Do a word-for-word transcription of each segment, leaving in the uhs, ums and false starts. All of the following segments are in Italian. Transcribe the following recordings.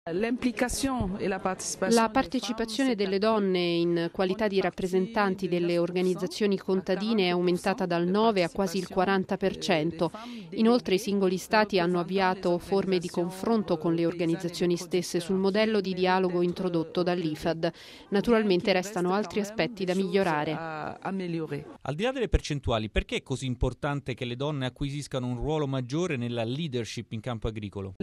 La partecipazione delle donne in qualità di rappresentanti delle organizzazioni contadine è aumentata dal nove a quasi il quaranta per cento. Inoltre i singoli stati hanno avviato forme di confronto con le organizzazioni stesse sul modello di dialogo introdotto dall'I F A D. Naturalmente restano altri aspetti da migliorare. Al di là delle percentuali, perché è così importante che le donne acquisiscano un ruolo maggiore nella leadership in campo agricolo?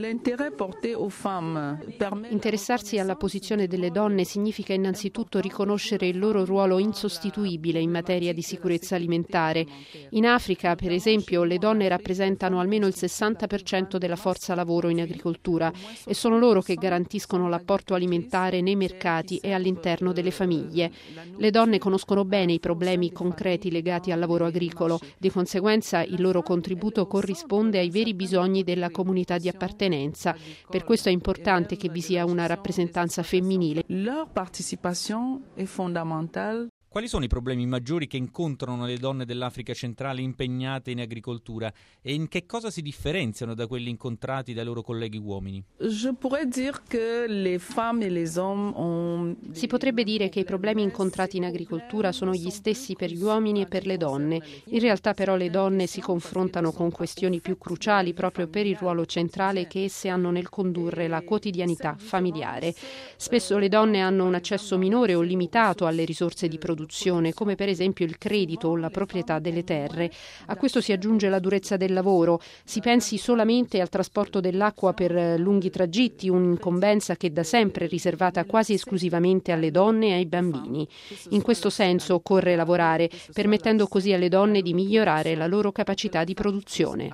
Interessarsi alla posizione delle donne significa innanzitutto riconoscere il loro ruolo insostituibile in materia di sicurezza alimentare. In Africa, per esempio, le donne rappresentano almeno il sessanta per cento della forza lavoro in agricoltura e sono loro che garantiscono l'apporto alimentare nei mercati e all'interno delle famiglie. Le donne conoscono bene i problemi concreti legati al lavoro agricolo, di conseguenza il loro contributo corrisponde ai veri bisogni della comunità di appartenenza. Per questo è importante che vi sia una rappresentanza femminile. Leur participation est fondamentale. Quali sono i problemi maggiori che incontrano le donne dell'Africa centrale impegnate in agricoltura e in che cosa si differenziano da quelli incontrati dai loro colleghi uomini? Je pourrais dire que les femmes et les hommes ont... Si potrebbe dire che i problemi incontrati in agricoltura sono gli stessi per gli uomini e per le donne. In realtà però le donne si confrontano con questioni più cruciali proprio per il ruolo centrale che esse hanno nel condurre la quotidianità familiare. Spesso le donne hanno un accesso minore o limitato alle risorse di produzione, come per esempio il credito o la proprietà delle terre. A questo si aggiunge la durezza del lavoro. Si pensi solamente al trasporto dell'acqua per lunghi tragitti, un'incombenza che da sempre è riservata quasi esclusivamente alle donne e ai bambini. In questo senso occorre lavorare, permettendo così alle donne di migliorare la loro capacità di produzione.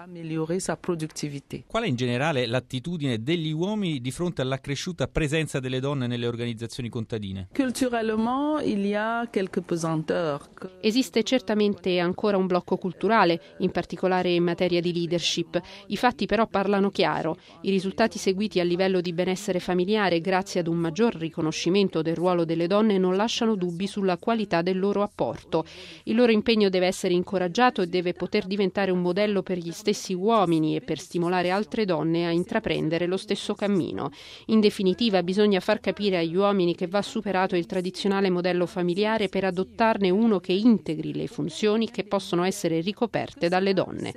Qual è in generale l'attitudine degli uomini di fronte all'accresciuta presenza delle donne nelle organizzazioni contadine? Culturellement, il y a quelques Esiste certamente ancora un blocco culturale, in particolare in materia di leadership. I fatti però parlano chiaro. I risultati seguiti a livello di benessere familiare, grazie ad un maggior riconoscimento del ruolo delle donne, non lasciano dubbi sulla qualità del loro apporto. Il loro impegno deve essere incoraggiato e deve poter diventare un modello per gli stessi uomini e per stimolare altre donne a intraprendere lo stesso cammino. In definitiva, bisogna far capire agli uomini che va superato il tradizionale modello familiare per adottarne uno che integri le funzioni che possono essere ricoperte dalle donne.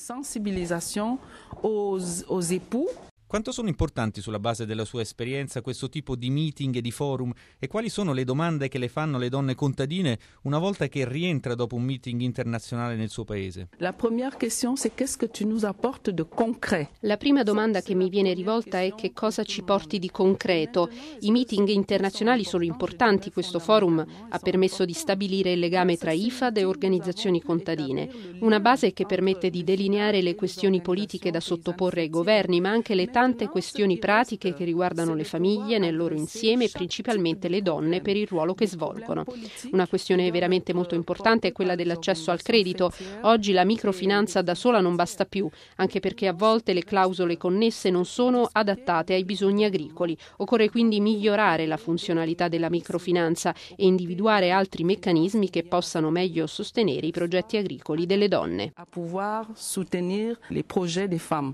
Quanto sono importanti sulla base della sua esperienza questo tipo di meeting e di forum e quali sono le domande che le fanno le donne contadine una volta che rientra dopo un meeting internazionale nel suo paese? La première question c'est qu'est-ce que tu nous apportes de concret? La prima domanda che mi viene rivolta è che cosa ci porti di concreto. I meeting internazionali sono importanti, questo forum ha permesso di stabilire il legame tra I F A D e organizzazioni contadine, una base che permette di delineare le questioni politiche da sottoporre ai governi, ma anche le tante questioni pratiche che riguardano le famiglie nel loro insieme e principalmente le donne per il ruolo che svolgono. Una questione veramente molto importante è quella dell'accesso al credito. Oggi la microfinanza da sola non basta più, anche perché a volte le clausole connesse non sono adattate ai bisogni agricoli. Occorre quindi migliorare la funzionalità della microfinanza e individuare altri meccanismi che possano meglio sostenere i progetti agricoli delle donne. A pouvoir soutenir les projets des femmes.